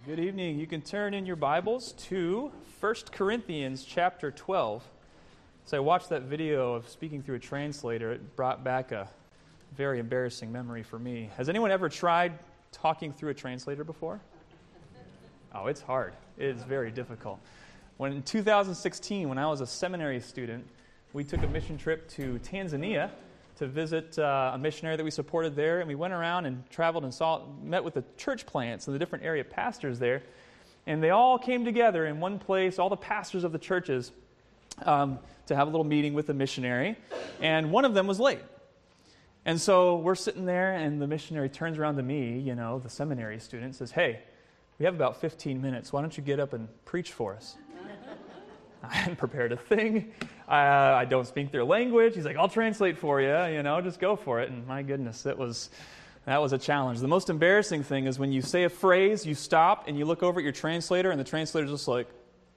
Good evening. You can turn in your Bibles to 1 Corinthians chapter 12. So I watched that video of speaking through a translator. It brought back a very embarrassing memory for me. Has anyone ever tried talking through a translator before? Oh, it's hard. It is very difficult. In 2016, when I was a seminary student, we took a mission trip to Tanzania to visit a missionary that we supported there, and we went around and traveled and met with the church plants and the different area pastors there, and they all came together in one place, all the pastors of the churches, to have a little meeting with the missionary, and one of them was late. And so we're sitting there, and the missionary turns around to me, the seminary student, says, "Hey, we have about 15 minutes. Why don't you get up and preach for us?" I hadn't prepared a thing. I don't speak their language. He's like, "I'll translate for you, just go for it." And my goodness, that was a challenge. The most embarrassing thing is when you say a phrase, you stop, and you look over at your translator, and the translator's just like,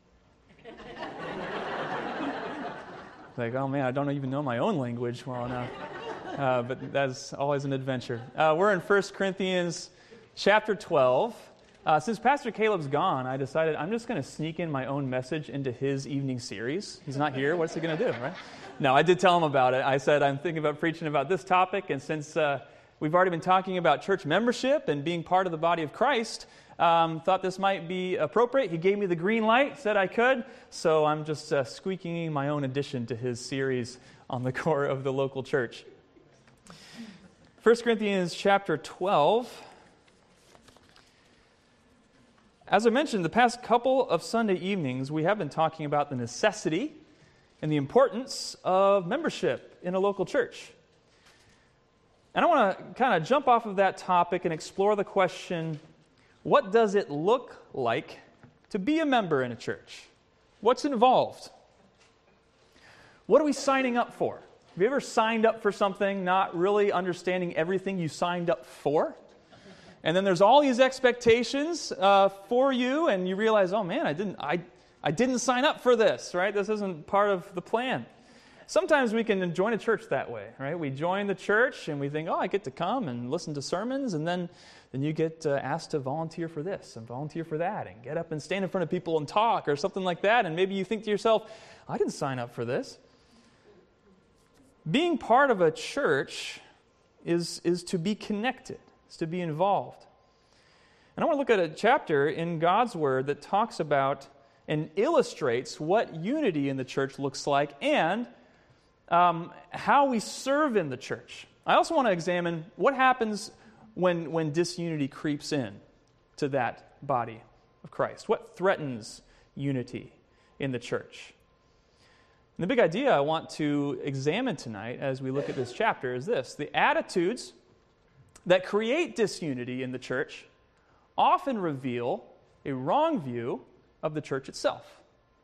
"Oh man, I don't even know my own language well enough." But that's always an adventure. We're in 1 Corinthians chapter 12. Since Pastor Caleb's gone, I decided I'm just going to sneak in my own message into his evening series. He's not here. What's he going to do, right? No, I did tell him about it. I said, I'm thinking about preaching about this topic, and since we've already been talking about church membership and being part of the body of Christ, thought this might be appropriate. He gave me the green light, said I could, so I'm just squeaking in my own addition to his series on the core of the local church. 1 Corinthians chapter 12. As I mentioned, the past couple of Sunday evenings, we have been talking about the necessity and the importance of membership in a local church. And I want to kind of jump off of that topic and explore the question, what does it look like to be a member in a church? What's involved? What are we signing up for? Have you ever signed up for something not really understanding everything you signed up for? And then there's all these expectations for you, and you realize, oh man, I didn't sign up for this, right? This isn't part of the plan. Sometimes we can join a church that way, right? We join the church and we think, I get to come and listen to sermons, and then you get asked to volunteer for this and volunteer for that, and get up and stand in front of people and talk or something like that, and maybe you think to yourself, I didn't sign up for this. Being part of a church is to be connected. Is to be involved. And I want to look at a chapter in God's Word that talks about and illustrates what unity in the church looks like and how we serve in the church. I also want to examine what happens when disunity creeps in to that body of Christ. What threatens unity in the church? And the big idea I want to examine tonight as we look at this chapter is this: the attitudes that create disunity in the church often reveal a wrong view of the church itself.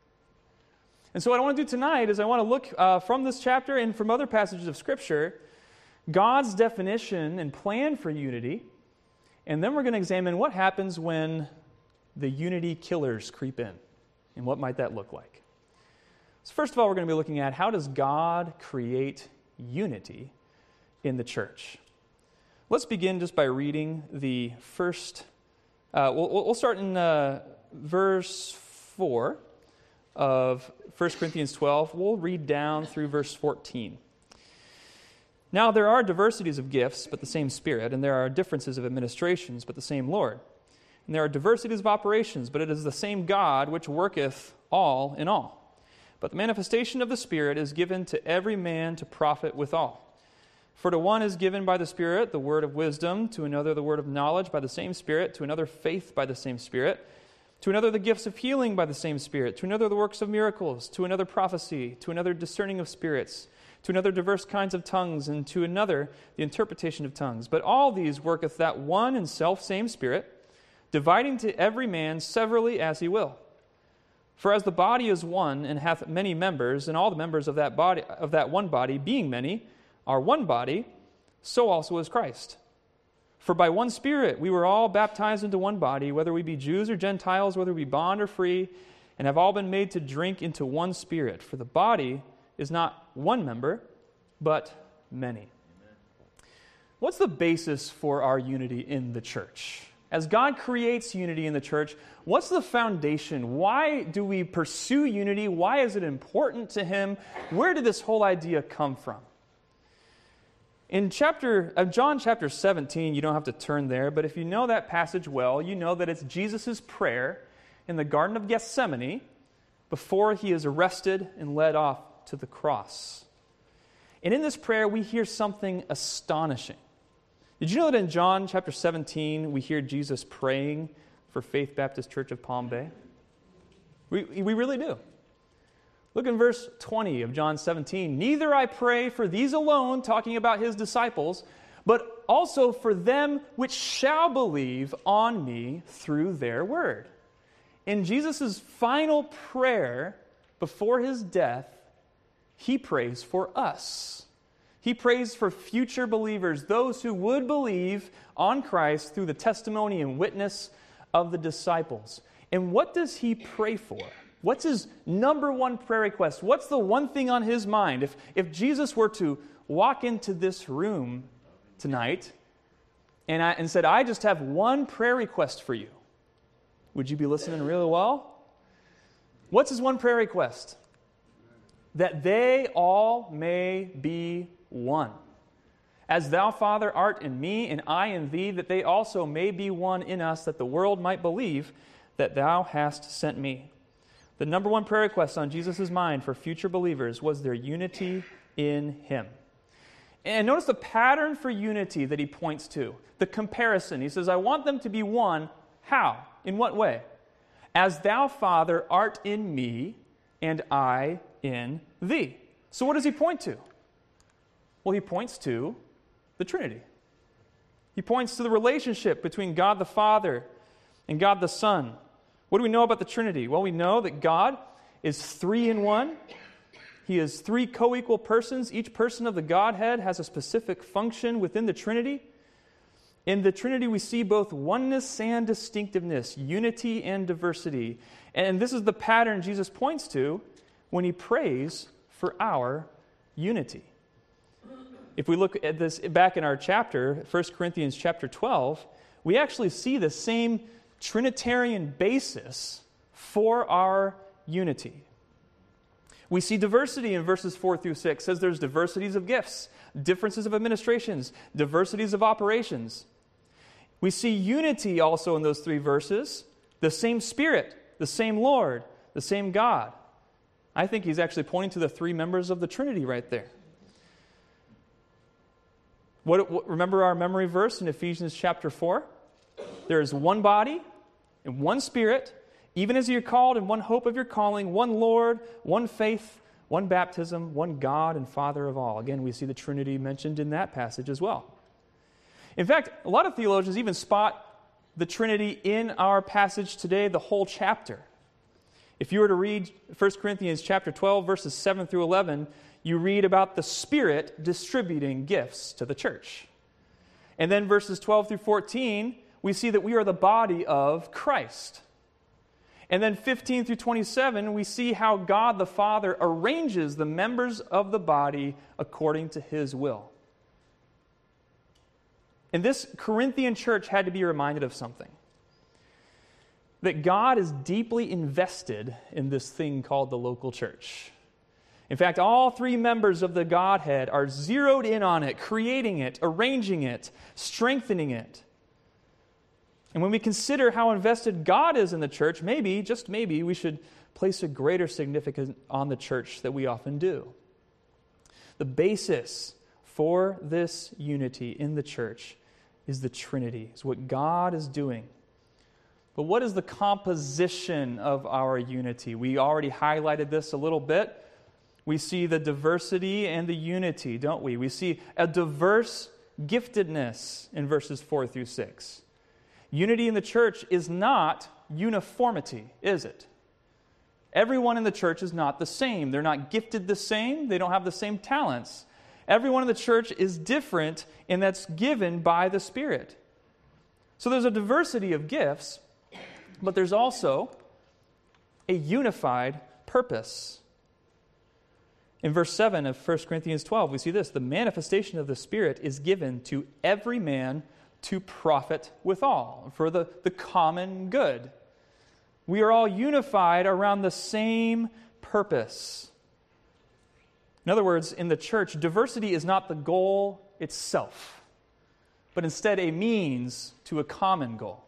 And so what I want to do tonight is I want to look from this chapter and from other passages of Scripture, God's definition and plan for unity, and then we're going to examine what happens when the unity killers creep in, and what might that look like. So first of all, we're going to be looking at how does God create unity in the church. Let's begin just by reading the first, we'll start in verse 4 of 1 Corinthians 12. We'll read down through verse 14. Now there are diversities of gifts, but the same Spirit, and there are differences of administrations, but the same Lord. And there are diversities of operations, but it is the same God which worketh all in all. But the manifestation of the Spirit is given to every man to profit withal. For to one is given by the Spirit the word of wisdom, to another the word of knowledge by the same Spirit, to another faith by the same Spirit, to another the gifts of healing by the same Spirit, to another the works of miracles, to another prophecy, to another discerning of spirits, to another diverse kinds of tongues, and to another the interpretation of tongues. But all these worketh that one and selfsame Spirit, dividing to every man severally as he will. For as the body is one and hath many members, and all the members of that body, of that one body, being many, are one body, so also is Christ. For by one Spirit we were all baptized into one body, whether we be Jews or Gentiles, whether we be bond or free, and have all been made to drink into one Spirit. For the body is not one member, but many. Amen. What's the basis for our unity in the church? As God creates unity in the church, what's the foundation? Why do we pursue unity? Why is it important to Him? Where did this whole idea come from? In John chapter 17, you don't have to turn there, but if you know that passage well, you know that it's Jesus' prayer in the Garden of Gethsemane before He is arrested and led off to the cross. And in this prayer, we hear something astonishing. Did you know that in John chapter 17, we hear Jesus praying for Faith Baptist Church of Palm Bay? We really do. Look in verse 20 of John 17. Neither I pray for these alone, talking about His disciples, but also for them which shall believe on me through their word. In Jesus' final prayer before His death, He prays for us. He prays for future believers, those who would believe on Christ through the testimony and witness of the disciples. And what does He pray for? What's His number one prayer request? What's the one thing on His mind? If Jesus were to walk into this room tonight and said, I just have one prayer request for you, would you be listening really well? What's His one prayer request? That they all may be one. As thou, Father, art in me, and I in thee, that they also may be one in us, that the world might believe that thou hast sent me. The number one prayer request on Jesus' mind for future believers was their unity in Him. And notice the pattern for unity that He points to, the comparison. He says, I want them to be one. How? In what way? As thou, Father, art in me, and I in thee. So what does He point to? Well, He points to the Trinity. He points to the relationship between God the Father and God the Son. What do we know about the Trinity? Well, we know that God is three in one. He is three co-equal persons. Each person of the Godhead has a specific function within the Trinity. In the Trinity, we see both oneness and distinctiveness, unity and diversity. And this is the pattern Jesus points to when He prays for our unity. If we look at this back in our chapter, 1 Corinthians chapter 12, we actually see the same Trinitarian basis for our unity. We see diversity in verses 4 through 6. It says there's diversities of gifts, differences of administrations, diversities of operations. We see unity also in those three verses, the same Spirit, the same Lord, the same God. I think he's actually pointing to the three members of the Trinity right there. Remember our memory verse in Ephesians chapter 4? There is one body and one Spirit, even as you're called in one hope of your calling, one Lord, one faith, one baptism, one God and Father of all. Again, we see the Trinity mentioned in that passage as well. In fact, a lot of theologians even spot the Trinity in our passage today, the whole chapter. If you were to read 1 Corinthians chapter 12, verses 7 through 11, you read about the Spirit distributing gifts to the church. And then verses 12 through 14, we see that we are the body of Christ. And then 15 through 27, we see how God the Father arranges the members of the body according to His will. And this Corinthian church had to be reminded of something. That God is deeply invested in this thing called the local church. In fact, all three members of the Godhead are zeroed in on it, creating it, arranging it, strengthening it. And when we consider how invested God is in the church, maybe, just maybe, we should place a greater significance on the church than we often do. The basis for this unity in the church is the Trinity. It's what God is doing. But what is the composition of our unity? We already highlighted this a little bit. We see the diversity and the unity, don't we? We see a diverse giftedness in verses 4 through 6. Unity in the church is not uniformity, is it? Everyone in the church is not the same. They're not gifted the same. They don't have the same talents. Everyone in the church is different, and that's given by the Spirit. So there's a diversity of gifts, but there's also a unified purpose. In verse 7 of 1 Corinthians 12, we see this. The manifestation of the Spirit is given to every man to profit withal, for the common good. We are all unified around the same purpose. In other words, in the church, diversity is not the goal itself, but instead a means to a common goal.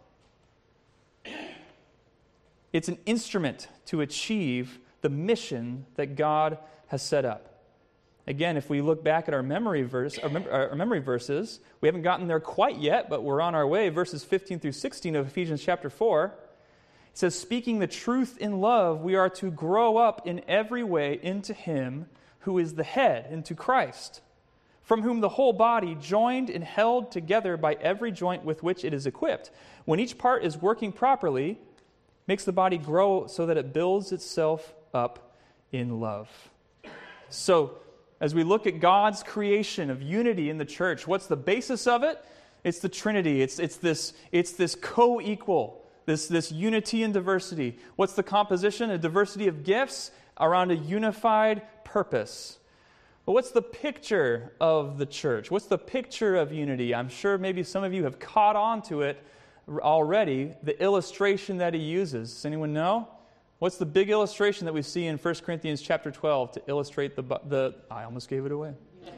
It's an instrument to achieve the mission that God has set up. Again, if we look back at our memory verses, we haven't gotten there quite yet, but we're on our way. Verses 15 through 16 of Ephesians chapter 4. It says, speaking the truth in love, we are to grow up in every way into Him who is the head, into Christ, from whom the whole body, joined and held together by every joint with which it is equipped, when each part is working properly, makes the body grow so that it builds itself up in love. So, as we look at God's creation of unity in the church, what's the basis of it? It's the Trinity. It's this co-equal, this unity and diversity. What's the composition? A diversity of gifts around a unified purpose. But what's the picture of the church? What's the picture of unity? I'm sure maybe some of you have caught on to it already, the illustration that he uses. Does anyone know? What's the big illustration that we see in 1 Corinthians chapter 12 to illustrate I almost gave it away.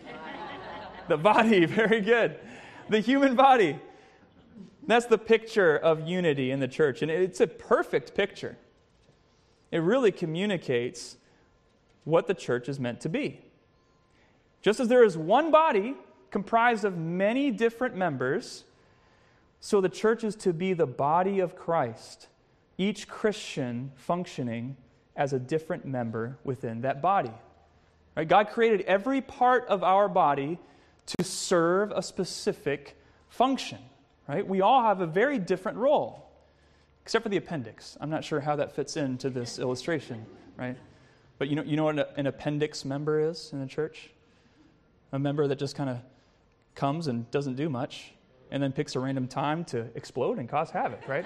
The body, very good. The human body. That's the picture of unity in the church. And it's a perfect picture. It really communicates what the church is meant to be. Just as there is one body comprised of many different members, so the church is to be the body of Christ, each Christian functioning as a different member within that body. Right? God created every part of our body to serve a specific function. Right? We all have a very different role, except for the appendix. I'm not sure how that fits into this illustration, right? But you know what an appendix member is in the church? A member that just kind of comes and doesn't do much, and then picks a random time to explode and cause havoc, right?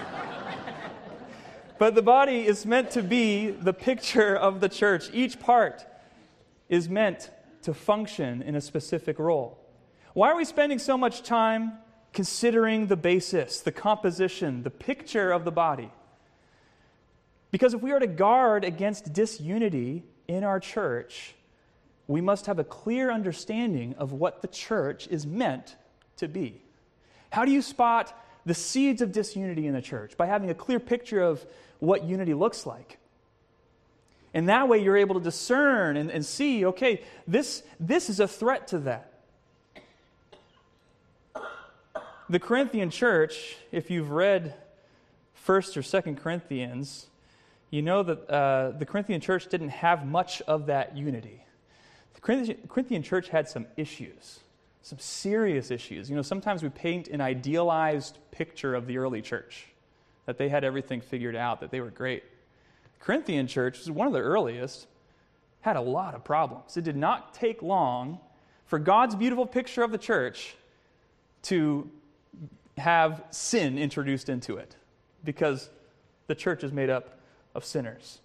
But the body is meant to be the picture of the church. Each part is meant to function in a specific role. Why are we spending so much time considering the basis, the composition, the picture of the body? Because if we are to guard against disunity in our church, we must have a clear understanding of what the church is meant to be. How do you spot the seeds of disunity in the church? By having a clear picture of what unity looks like. And that way you're able to discern and see, okay, this is a threat to that. The Corinthian church, if you've read 1st or 2nd Corinthians, you know that the Corinthian church didn't have much of that unity. The Corinthian church had some issues, some serious issues. You know, sometimes we paint an idealized picture of the early church, that they had everything figured out, that they were great. The Corinthian church was one of the earliest, had a lot of problems. It did not take long for God's beautiful picture of the church to have sin introduced into it, because the church is made up of sinners.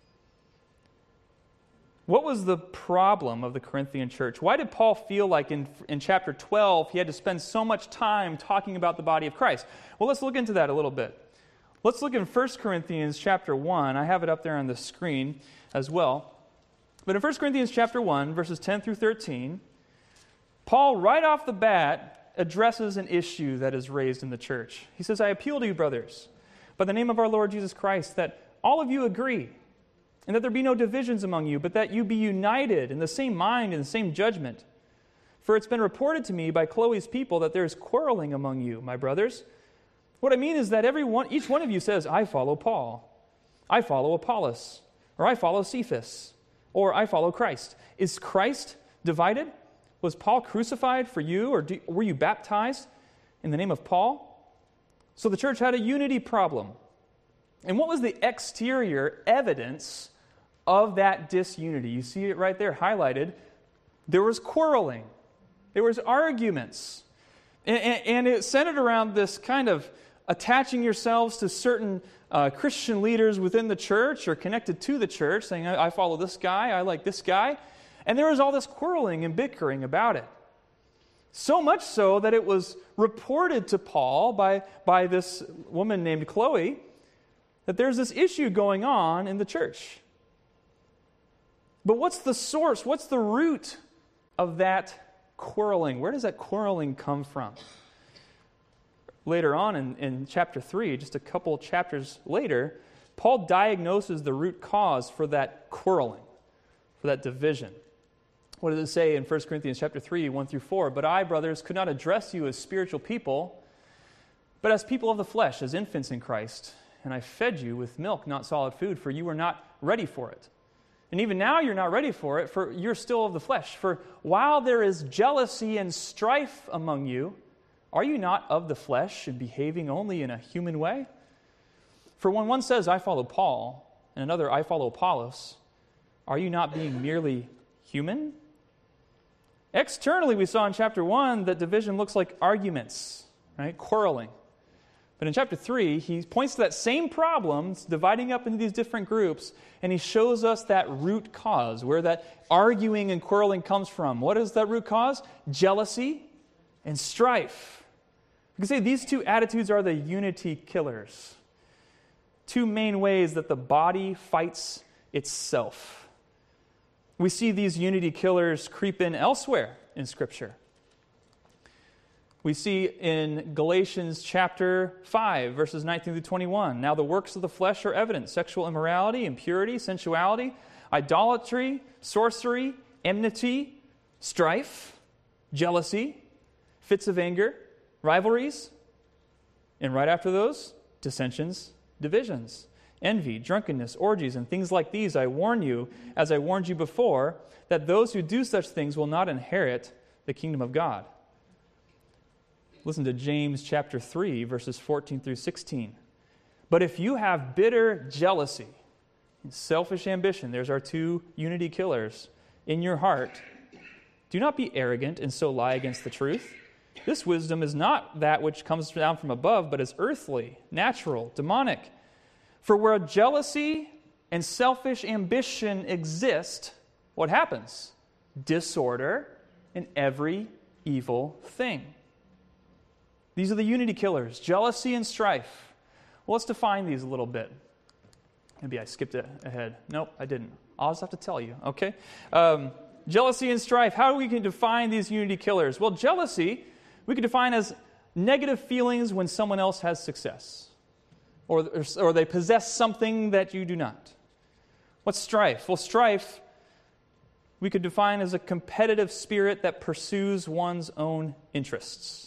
What was the problem of the Corinthian church? Why did Paul feel like in chapter 12 he had to spend so much time talking about the body of Christ? Well, let's look into that a little bit. Let's look in 1 Corinthians chapter 1. I have it up there on the screen as well. But in 1 Corinthians chapter 1, verses 10 through 13, Paul, right off the bat, addresses an issue that is raised in the church. He says, I appeal to you, brothers, by the name of our Lord Jesus Christ, that all of you agree, and that there be no divisions among you, but that you be united in the same mind and the same judgment. For it's been reported to me by Chloe's people that there is quarreling among you, my brothers. What I mean is that each one of you says, I follow Paul, I follow Apollos, or I follow Cephas, or I follow Christ. Is Christ divided? Was Paul crucified for you, or were you baptized in the name of Paul? So the church had a unity problem. And what was the exterior evidence of that disunity? You see it right there highlighted. There was quarreling. There was arguments. And it centered around this kind of attaching yourselves to certain Christian leaders within the church or connected to the church, saying, I follow this guy, I like this guy. And there was all this quarreling and bickering about it. So much so that it was reported to Paul by this woman named Chloe that there's this issue going on in the church. But what's the source? What's the root of that quarreling? Where does that quarreling come from? Later on in chapter 3, just a couple chapters later, Paul diagnoses the root cause for that quarreling, for that division. What does it say in 1 Corinthians chapter 3, 1 through 4? But I, brothers, could not address you as spiritual people, but as people of the flesh, as infants in Christ. And I fed you with milk, not solid food, for you were not ready for it. And even now you're not ready for it, for you're still of the flesh. For while there is jealousy and strife among you, are you not of the flesh and behaving only in a human way? For when one says, I follow Paul, and another, I follow Apollos, are you not being merely human? Externally, we saw in chapter 1 that division looks like arguments, right? Quarreling. But in chapter 3, he points to that same problem, dividing up into these different groups, and he shows us that root cause, where that arguing and quarreling comes from. What is that root cause? Jealousy and strife. You can say these two attitudes are the unity killers. Two main ways that the body fights itself. We see these unity killers creep in elsewhere in Scripture. We see in Galatians chapter 5, verses 19 through 21. Now the works of the flesh are evident: sexual immorality, impurity, sensuality, idolatry, sorcery, enmity, strife, jealousy, fits of anger, rivalries, and right after those, dissensions, divisions, envy, drunkenness, orgies, and things like these. I warn you, as I warned you before, that those who do such things will not inherit the kingdom of God. Listen to James chapter 3, verses 14 through 16. But if you have bitter jealousy and selfish ambition, there's our two unity killers, in your heart, do not be arrogant and so lie against the truth. This wisdom is not that which comes down from above, but is earthly, natural, demonic. For where jealousy and selfish ambition exist, what happens? Disorder and every evil thing. These are the unity killers, jealousy and strife. Well, let's define these a little bit. Maybe I skipped ahead. Nope, I didn't. I'll just have to tell you, okay? Jealousy and strife. How do we can define these unity killers? Well, jealousy we can define as negative feelings when someone else has success, or they possess something that you do not. What's strife? Well, strife we could define as a competitive spirit that pursues one's own interests.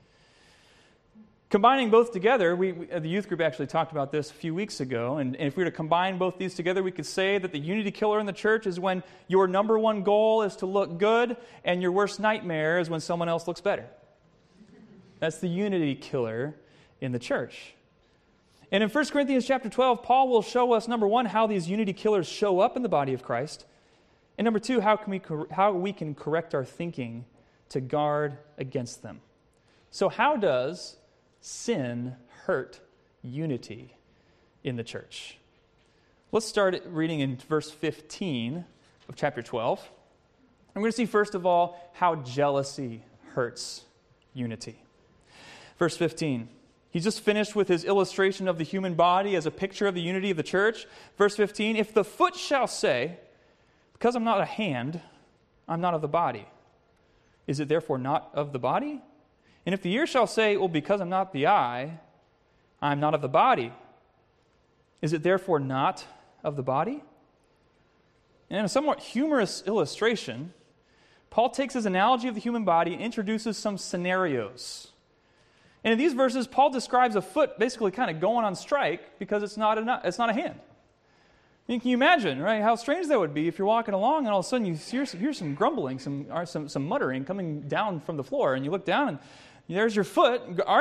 Combining both together, the youth group actually talked about this a few weeks ago, and if we were to combine both these together, we could say that the unity killer in the church is when your number one goal is to look good, and your worst nightmare is when someone else looks better. That's the unity killer in the church. And in 1 Corinthians chapter 12, Paul will show us, number one, how these unity killers show up in the body of Christ, and number two, how we can correct our thinking to guard against them. So how does sin hurt unity in the church? Let's start reading in verse 15 of chapter 12. I'm going to see, first of all, how jealousy hurts unity. Verse 15. He's just finished with his illustration of the human body as a picture of the unity of the church. Verse 15, if the foot shall say, because I'm not a hand, I'm not of the body, is it therefore not of the body? And if the ear shall say, well, because I'm not the eye, I'm not of the body, is it therefore not of the body? And in a somewhat humorous illustration, Paul takes his analogy of the human body and introduces some scenarios. And in these verses, Paul describes a foot basically kind of going on strike because it's not a hand. And can you imagine, right, how strange that would be if you're walking along and all of a sudden you hear some grumbling, some muttering coming down from the floor, and you look down and there's your foot,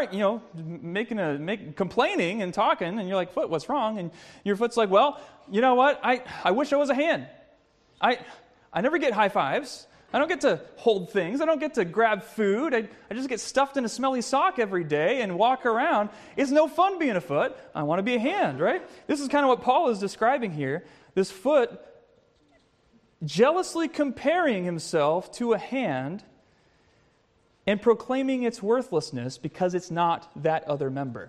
complaining and talking, and you're like, foot, what's wrong? And your foot's like, well, you know what? I wish I was a hand. I never get high fives. I don't get to hold things. I don't get to grab food. I just get stuffed in a smelly sock every day and walk around. It's no fun being a foot. I want to be a hand, right? This is kind of what Paul is describing here. This foot jealously comparing himself to a hand and proclaiming its worthlessness because it's not that other member.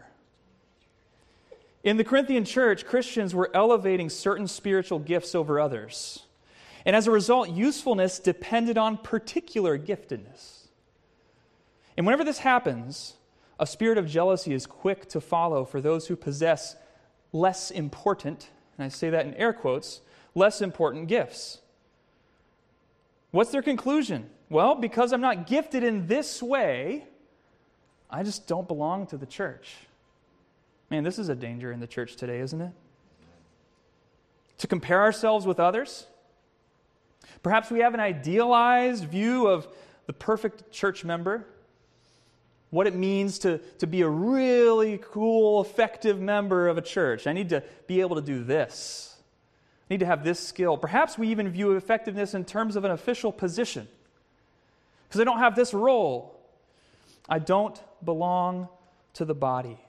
In the Corinthian church, Christians were elevating certain spiritual gifts over others. And as a result, usefulness depended on particular giftedness. And whenever this happens, a spirit of jealousy is quick to follow for those who possess less important, and I say that in air quotes, less important gifts. What's their conclusion? Well, because I'm not gifted in this way, I just don't belong to the church. Man, this is a danger in the church today, isn't it? To compare ourselves with others. Perhaps we have an idealized view of the perfect church member, what it means to be a really cool, effective member of a church. I need to be able to do this. I need to have this skill. Perhaps we even view effectiveness in terms of an official position. Because I don't have this role, I don't belong to the body.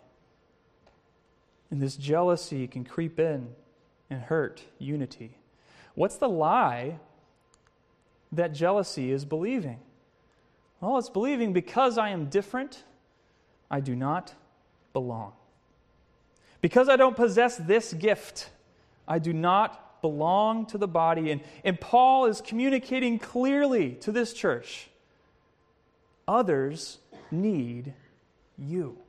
And this jealousy can creep in and hurt unity. What's the lie that jealousy is believing? Well, it's believing because I am different, I do not belong. Because I don't possess this gift, I do not belong to the body. And Paul is communicating clearly to this church. Others need you.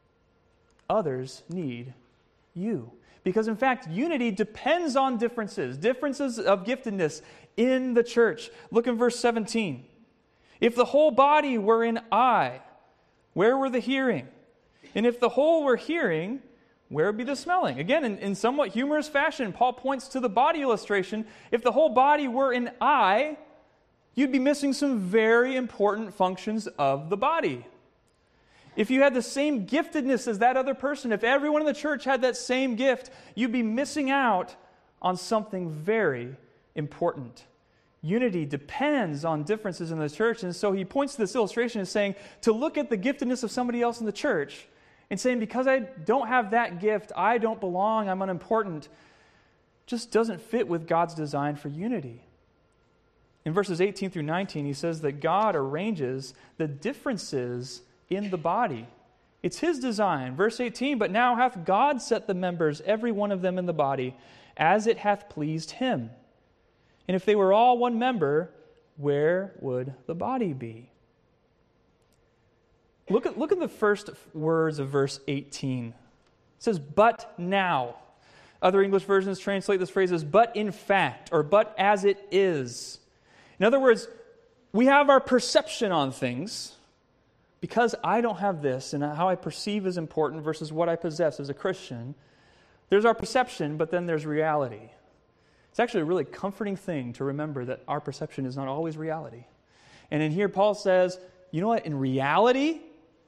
Others need you. Because in fact, unity depends on differences of giftedness in the church. Look in verse 17. If the whole body were an eye, where were the hearing? And if the whole were hearing, where would be the smelling? Again, in somewhat humorous fashion, Paul points to the body illustration. If the whole body were an eye, you'd be missing some very important functions of the body. If you had the same giftedness as that other person, if everyone in the church had that same gift, you'd be missing out on something very important. Unity depends on differences in the church, and so he points to this illustration as saying to look at the giftedness of somebody else in the church and saying, because I don't have that gift, I don't belong, I'm unimportant, just doesn't fit with God's design for unity. In verses 18 through 19, he says that God arranges the differences in the body. It's his design. Verse 18, but now hath God set the members, every one of them in the body, as it hath pleased him. And if they were all one member, where would the body be? Look at the first words of verse 18. It says, but now. Other English versions translate this phrase as but in fact, or but as it is. In other words, we have our perception on things. Because I don't have this, and how I perceive is important versus what I possess as a Christian, there's our perception, but then there's reality. It's actually a really comforting thing to remember that our perception is not always reality. And in here, Paul says, you know what? In reality,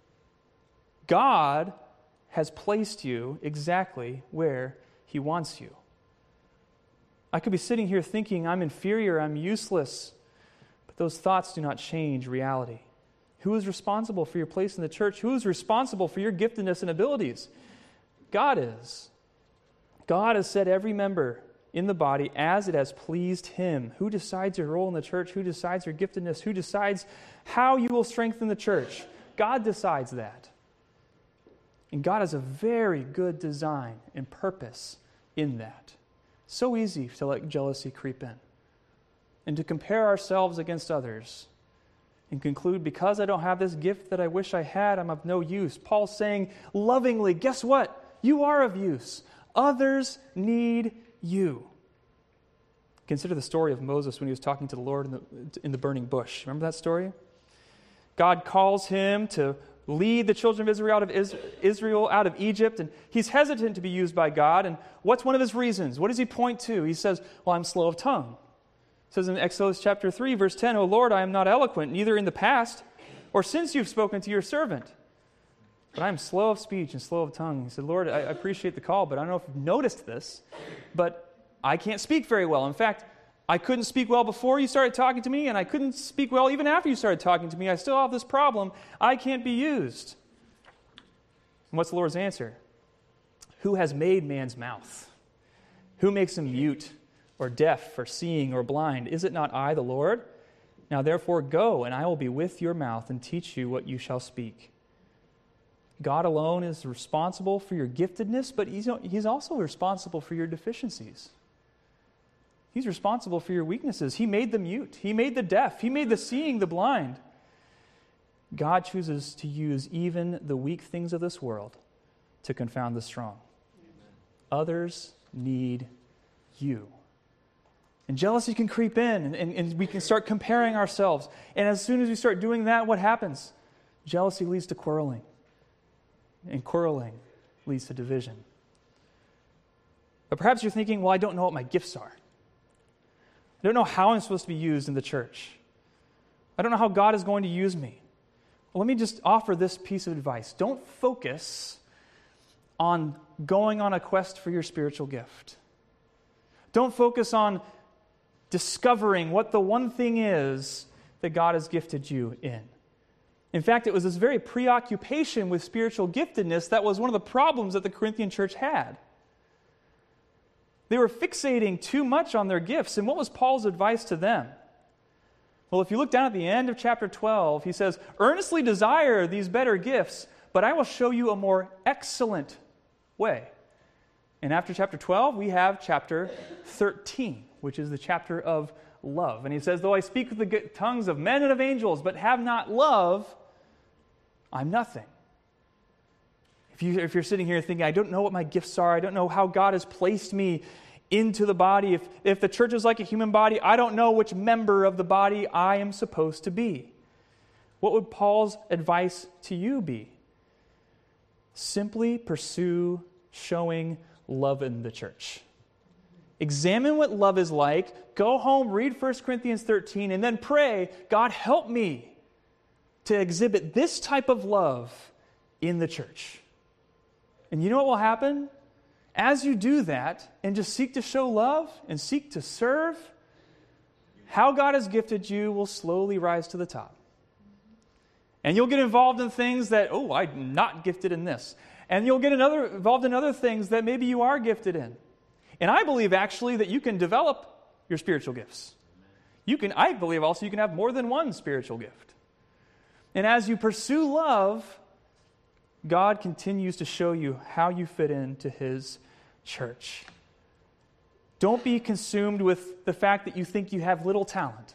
God has placed you exactly where he wants you. I could be sitting here thinking I'm inferior, I'm useless, but those thoughts do not change reality. Who is responsible for your place in the church? Who is responsible for your giftedness and abilities? God is. God has set every member in the body as it has pleased him. Who decides your role in the church? Who decides your giftedness? Who decides how you will strengthen the church? God decides that. And God has a very good design and purpose in that. So easy to let jealousy creep in and to compare ourselves against others and conclude, because I don't have this gift that I wish I had, I'm of no use. Paul's saying lovingly, guess what? You are of use. Others need you. Consider the story of Moses when he was talking to the Lord in the burning bush. Remember that story? God calls him to lead the children of Israel out of Egypt, and he's hesitant to be used by God. And what's one of his reasons? What does he point to? He says, well, I'm slow of tongue. It says in Exodus chapter 3, verse 10, O Lord, I am not eloquent, neither in the past, or since you've spoken to your servant. But I am slow of speech and slow of tongue. He said, Lord, I appreciate the call, but I don't know if you've noticed this, but I can't speak very well. In fact, I couldn't speak well before you started talking to me, and I couldn't speak well even after you started talking to me. I still have this problem. I can't be used. And what's the Lord's answer? Who has made man's mouth? Who makes him mute or deaf or seeing or blind? Is it not I, the Lord? Now therefore go, and I will be with your mouth and teach you what you shall speak. God alone is responsible for your giftedness, but He's also responsible for your deficiencies. He's responsible for your weaknesses. He made the mute. He made the deaf. He made the seeing, the blind. God chooses to use even the weak things of this world to confound the strong. Amen. Others need you. And jealousy can creep in, and we can start comparing ourselves. And as soon as we start doing that, what happens? Jealousy leads to quarreling. And quarreling leads to division. But perhaps you're thinking, well, I don't know what my gifts are. I don't know how I'm supposed to be used in the church. I don't know how God is going to use me. Well, let me just offer this piece of advice. Don't focus on going on a quest for your spiritual gift. Don't focus on discovering what the one thing is that God has gifted you in. In fact, it was this very preoccupation with spiritual giftedness that was one of the problems that the Corinthian church had. They were fixating too much on their gifts. And what was Paul's advice to them? Well, if you look down at the end of chapter 12, he says, earnestly desire these better gifts, but I will show you a more excellent way. And after chapter 12, we have chapter 13, which is the chapter of love. And he says, though I speak with the tongues of men and of angels, but have not love, I'm nothing. If you're sitting here thinking, I don't know what my gifts are, I don't know how God has placed me into the body, if the church is like a human body, I don't know which member of the body I am supposed to be. What would Paul's advice to you be? Simply pursue showing love in the church. Examine what love is like. Go home, read 1 Corinthians 13, and then pray, God, help me to exhibit this type of love in the church. And you know what will happen? As you do that and just seek to show love and seek to serve, how God has gifted you will slowly rise to the top. And you'll get involved in things that, I'm not gifted in this. And you'll get involved in other things that maybe you are gifted in. And I believe actually that you can develop your spiritual gifts. I believe also you can have more than one spiritual gift. And as you pursue love, God continues to show you how you fit into His church. Don't be consumed with the fact that you think you have little talent.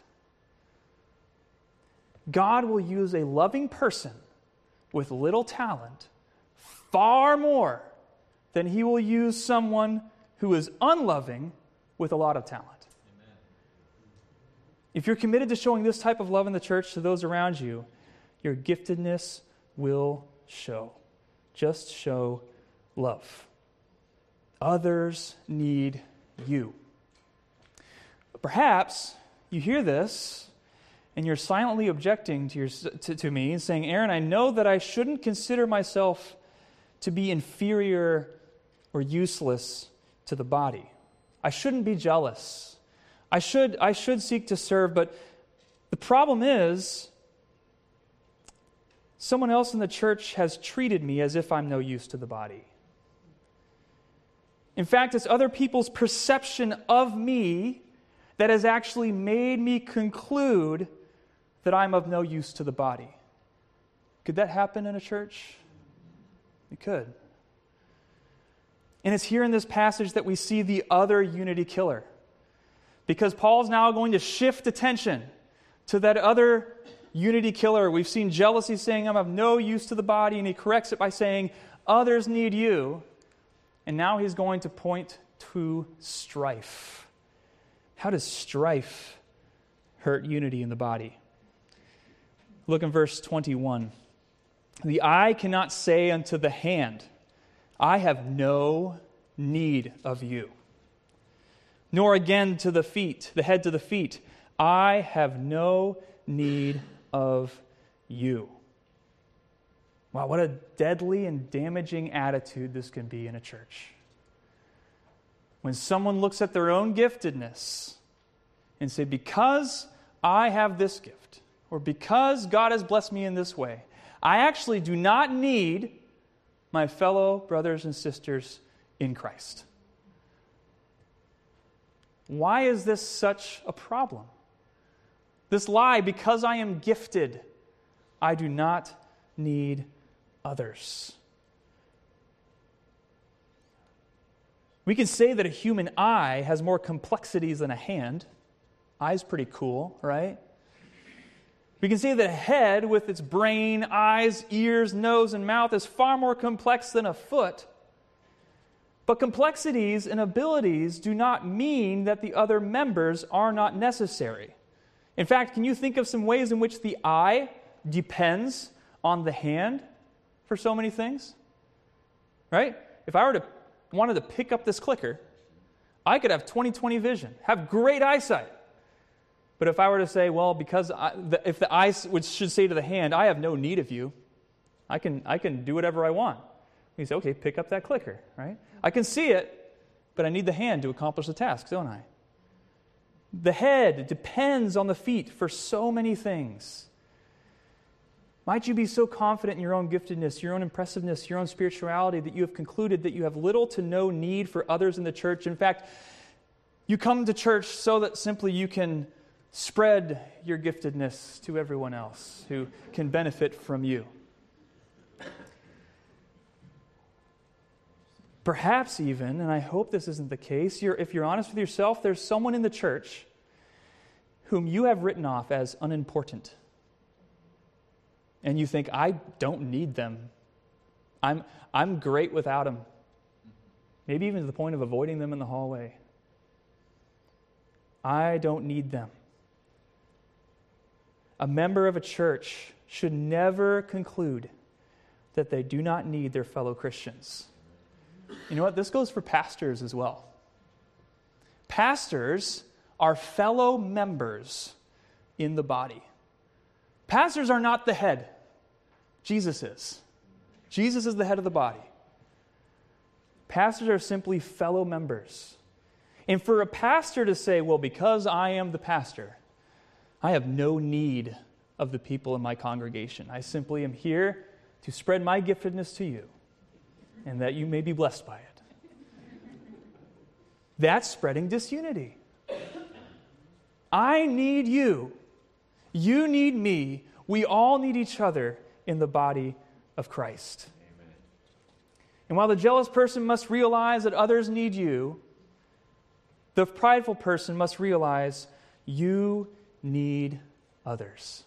God will use a loving person with little talent far more than He will use someone who is unloving with a lot of talent. Amen. If you're committed to showing this type of love in the church to those around you, your giftedness will show. Just show love. Others need you. But perhaps you hear this and you're silently objecting to me and saying, Aaron, I know that I shouldn't consider myself to be inferior or useless to the body. I shouldn't be jealous. I should seek to serve, but the problem is someone else in the church has treated me as if I'm no use to the body. In fact, it's other people's perception of me that has actually made me conclude that I'm of no use to the body. Could that happen in a church? It could. And it's here in this passage that we see the other unity killer. Because Paul's now going to shift attention to that other unity killer. We've seen jealousy saying, I'm of no use to the body, and he corrects it by saying, others need you. And now he's going to point to strife. How does strife hurt unity in the body? Look in verse 21. The eye cannot say unto the hand, I have no need of you. Nor again to the feet, the head to the feet, I have no need of you. Wow, what a deadly and damaging attitude this can be in a church. When someone looks at their own giftedness and say, because I have this gift, or because God has blessed me in this way, I actually do not need my fellow brothers and sisters in Christ. Why is this such a problem? This lie, because I am gifted, I do not need others. We can say that a human eye has more complexities than a hand. Eye's pretty cool, right? We can say that a head with its brain, eyes, ears, nose, and mouth is far more complex than a foot. But complexities and abilities do not mean that the other members are not necessary. In fact, can you think of some ways in which the eye depends on the hand for so many things? Right? If I wanted to pick up this clicker, I could have 20/20 vision, have great eyesight. But if I were to say, well, because if the eye should say to the hand, I have no need of you, I can do whatever I want. You say, okay, pick up that clicker, right? I can see it, but I need the hand to accomplish the task, don't I? The head depends on the feet for so many things. Might you be so confident in your own giftedness, your own impressiveness, your own spirituality that you have concluded that you have little to no need for others in the church. In fact, you come to church so that simply you can spread your giftedness to everyone else who can benefit from you. Perhaps even, and I hope this isn't the case, if you're honest with yourself, there's someone in the church whom you have written off as unimportant. And you think, I don't need them. I'm great without them. Maybe even to the point of avoiding them in the hallway. I don't need them. A member of a church should never conclude that they do not need their fellow Christians. You know what? This goes for pastors as well. Pastors are fellow members in the body. Pastors are not the head. Jesus is. Jesus is the head of the body. Pastors are simply fellow members. And for a pastor to say, well, because I am the pastor, I have no need of the people in my congregation. I simply am here to spread my giftedness to you, and that you may be blessed by it. That's spreading disunity. I need you. You need me. We all need each other in the body of Christ. Amen. And while the jealous person must realize that others need you, the prideful person must realize you need others.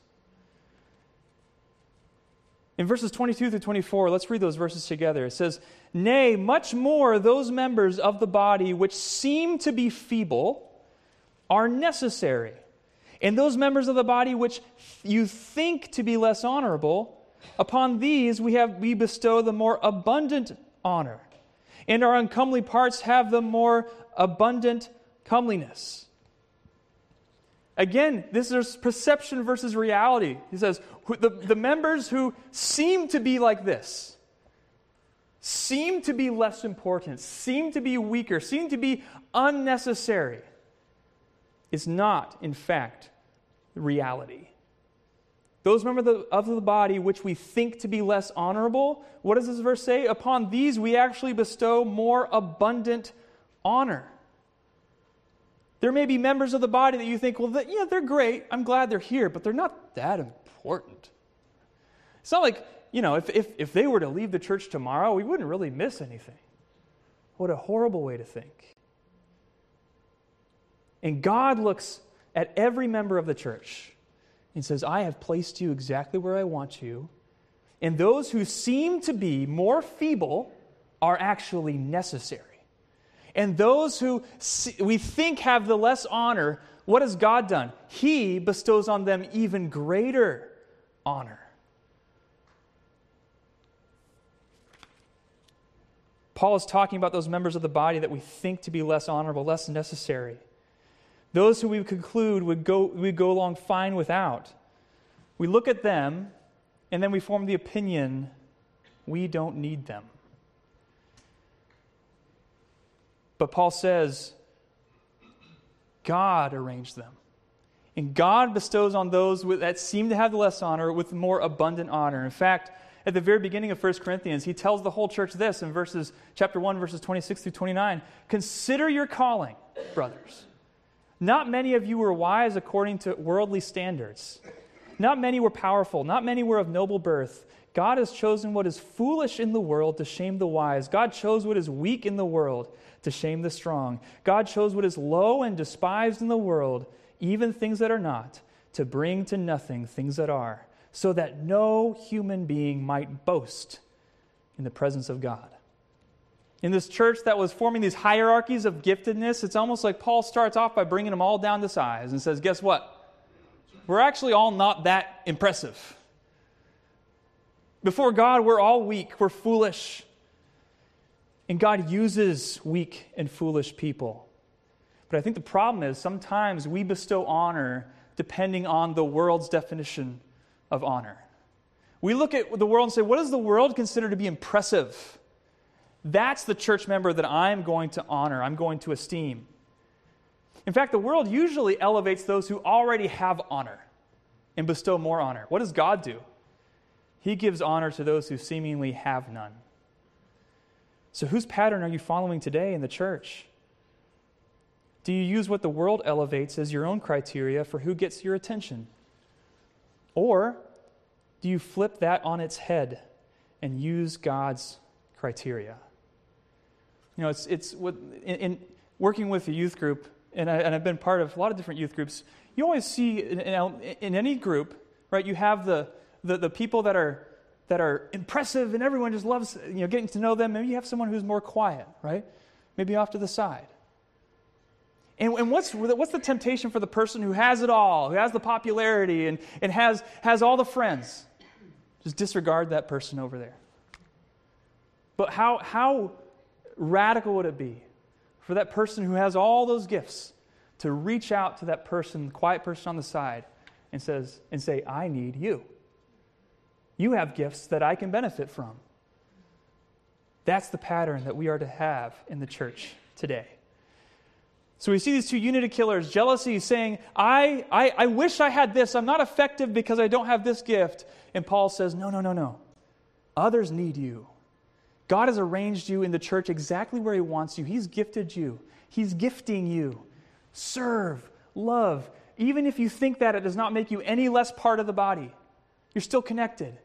In verses 22 through 24, let's read those verses together. It says, "Nay, much more those members of the body which seem to be feeble are necessary. And those members of the body which you think to be less honorable, upon these we bestow the more abundant honor. And our uncomely parts have the more abundant comeliness." Again, this is perception versus reality. He says, the members who seem to be like this, seem to be less important, seem to be weaker, seem to be unnecessary, is not, in fact, reality. Those members of the body which we think to be less honorable, what does this verse say? Upon these we actually bestow more abundant honor. There may be members of the body that you think, well, yeah, they're great. I'm glad they're here, but they're not that important. It's not like, if they were to leave the church tomorrow, we wouldn't really miss anything. What a horrible way to think. And God looks at every member of the church and says, I have placed you exactly where I want you. And those who seem to be more feeble are actually necessary. And those who we think have the less honor, what has God done? He bestows on them even greater honor. Paul is talking about those members of the body that we think to be less honorable, less necessary. Those who we conclude would go along fine without. We look at them, and then we form the opinion, we don't need them. But Paul says, God arranged them. And God bestows on those that seem to have the less honor with more abundant honor. In fact, at the very beginning of 1 Corinthians, he tells the whole church this in chapter 1, verses 26 through 29. Consider your calling, brothers. Not many of you were wise according to worldly standards. Not many were powerful. Not many were of noble birth. God has chosen what is foolish in the world to shame the wise. God chose what is weak in the world to shame the strong. God chose what is low and despised in the world, even things that are not, to bring to nothing things that are, so that no human being might boast in the presence of God. In this church that was forming these hierarchies of giftedness, it's almost like Paul starts off by bringing them all down to size and says, guess what? We're actually all not that impressive. Before God, we're all weak, we're foolish. And God uses weak and foolish people. But I think the problem is sometimes we bestow honor depending on the world's definition of honor. We look at the world and say, what does the world consider to be impressive? That's the church member that I'm going to honor, I'm going to esteem. In fact, the world usually elevates those who already have honor and bestow more honor. What does God do? He gives honor to those who seemingly have none. So whose pattern are you following today in the church? Do you use what the world elevates as your own criteria for who gets your attention? Or do you flip that on its head and use God's criteria? You know, it's in working with a youth group, and I've been part of a lot of different youth groups. You always see in any group, right? You have the people that are impressive, and everyone just loves getting to know them. Maybe you have someone who's more quiet, right? Maybe off to the side. And what's the temptation for the person who has it all, who has the popularity and has all the friends? Just disregard that person over there. But how radical would it be for that person who has all those gifts to reach out to that person, quiet person on the side, and say, I need you. You have gifts that I can benefit from. That's the pattern that we are to have in the church today. So we see these two unity killers, jealousy, saying, I wish I had this. I'm not effective because I don't have this gift. And Paul says, no. Others need you. God has arranged you in the church exactly where He wants you. He's gifted you. He's gifting you. Serve, love. Even if you think that, it does not make you any less part of the body. You're still connected.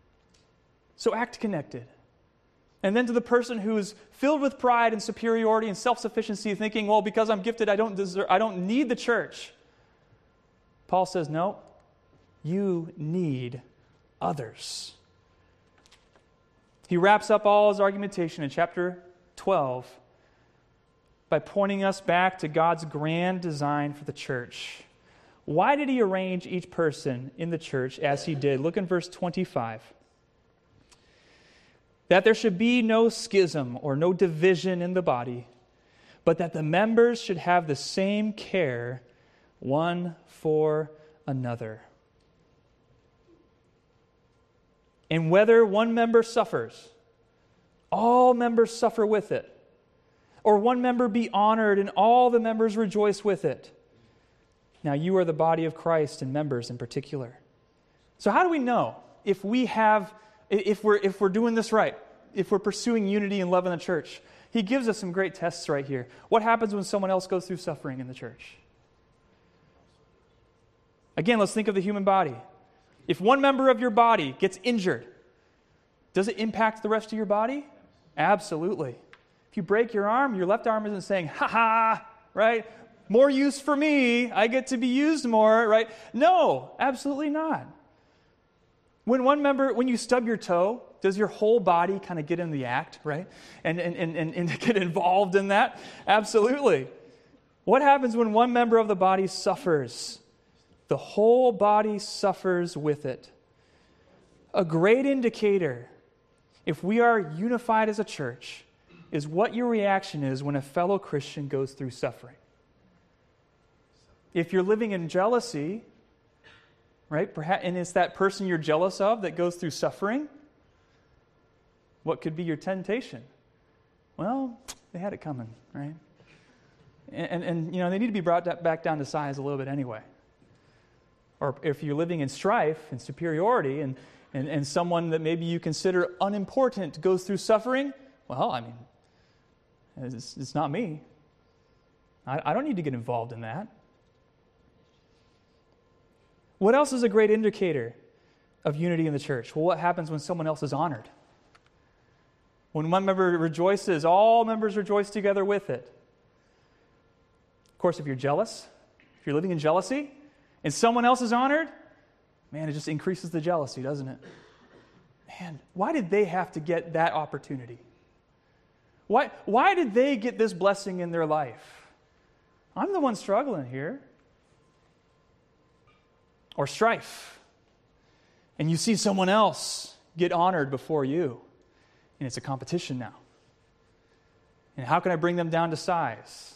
So act connected. And then to the person who is filled with pride and superiority and self-sufficiency, thinking, well, because I'm gifted, I don't need the church. Paul says, no, you need others. He wraps up all his argumentation in chapter 12 by pointing us back to God's grand design for the church. Why did He arrange each person in the church as He did? Look in verse 25. That there should be no schism or no division in the body, but that the members should have the same care one for another. And whether one member suffers, all members suffer with it, or one member be honored and all the members rejoice with it. Now you are the body of Christ and members in particular. So how do we know if we're doing this right, if we're pursuing unity and love in the church? He gives us some great tests right here. What happens when someone else goes through suffering in the church? Again, let's think of the human body. If one member of your body gets injured, does it impact the rest of your body? Absolutely. If you break your arm, your left arm isn't saying, ha, right? More use for me. I get to be used more, right? No, absolutely not. When you stub your toe, does your whole body kind of get in the act, right? And get involved in that? Absolutely. What happens when one member of the body suffers? The whole body suffers with it. A great indicator, if we are unified as a church, is what your reaction is when a fellow Christian goes through suffering. If you're living in jealousy, right, perhaps, and it's that person you're jealous of that goes through suffering, what could be your temptation? Well, they had it coming, right? And they need to be brought back down to size a little bit anyway. Or if you're living in strife and superiority and someone that maybe you consider unimportant goes through suffering, well, I mean, it's not me. I don't need to get involved in that. What else is a great indicator of unity in the church? Well, what happens when someone else is honored? When one member rejoices, all members rejoice together with it. Of course, if you're jealous, if you're living in jealousy, and someone else is honored, man, it just increases the jealousy, doesn't it? Man, why did they have to get that opportunity? Why did they get this blessing in their life? I'm the one struggling here. Or strife. And you see someone else get honored before you. And it's a competition now. And how can I bring them down to size?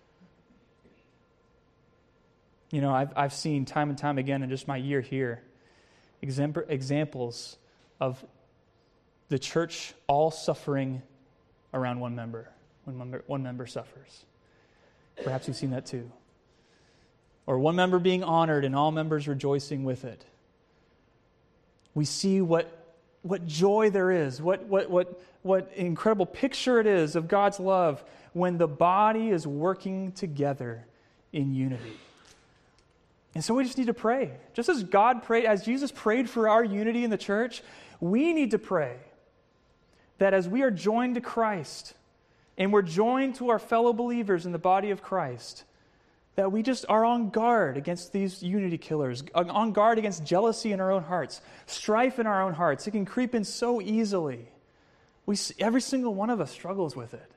You know, I've seen time and time again in just my year here, examples of the church all suffering around one member, when one member suffers. Perhaps you've seen that too. Or one member being honored and all members rejoicing with it. We see what joy there is, what incredible picture it is of God's love when the body is working together in unity. And so we just need to pray. Just as God prayed, as Jesus prayed for our unity in the church, we need to pray that as we are joined to Christ and we're joined to our fellow believers in the body of Christ, that we just are on guard against these unity killers, on guard against jealousy in our own hearts, strife in our own hearts. It can creep in so easily. Every single one of us struggles with it.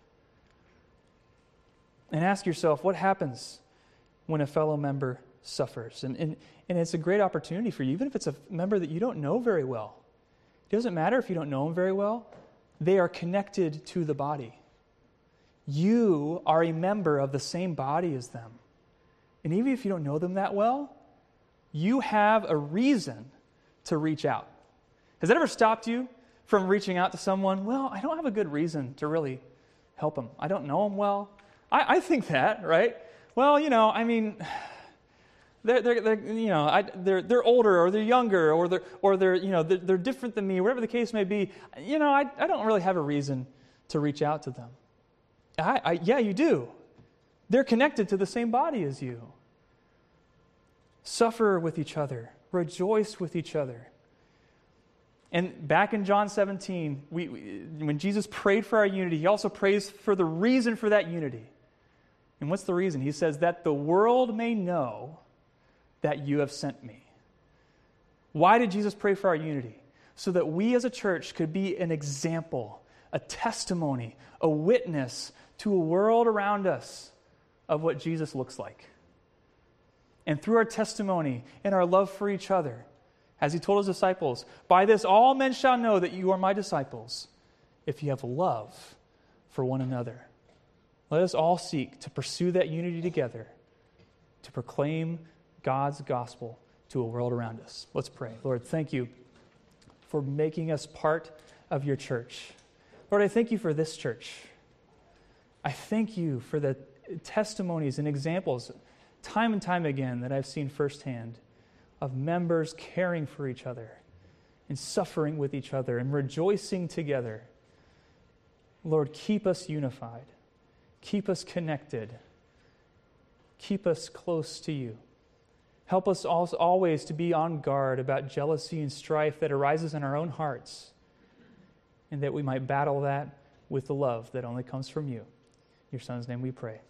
And ask yourself, what happens when a fellow member suffers? And it's a great opportunity for you, even if it's a member that you don't know very well. It doesn't matter if you don't know them very well. They are connected to the body. You are a member of the same body as them. And even if you don't know them that well, you have a reason to reach out. Has that ever stopped you from reaching out to someone? Well, I don't have a good reason to really help them. I don't know them well. I think that, right? Well, you know, I mean, they're older or they're younger or they're different than me, whatever the case may be. You know, I don't really have a reason to reach out to them. Yeah, you do. They're connected to the same body as you. Suffer with each other. Rejoice with each other. And back in John 17, when Jesus prayed for our unity, he also prays for the reason for that unity. And what's the reason? He says, that the world may know that you have sent me. Why did Jesus pray for our unity? So that we as a church could be an example, a testimony, a witness to a world around us of what Jesus looks like. And through our testimony and our love for each other, as he told his disciples, by this all men shall know that you are my disciples, if you have love for one another. Let us all seek to pursue that unity together, to proclaim God's gospel to a world around us. Let's pray. Lord, thank you for making us part of your church. Lord, I thank you for this church. I thank you for the testimonies and examples time and time again that I've seen firsthand of members caring for each other and suffering with each other and rejoicing together. Lord, keep us unified. Keep us connected. Keep us close to you. Help us always to be on guard about jealousy and strife that arises in our own hearts, and that we might battle that with the love that only comes from you. In your Son's name we pray.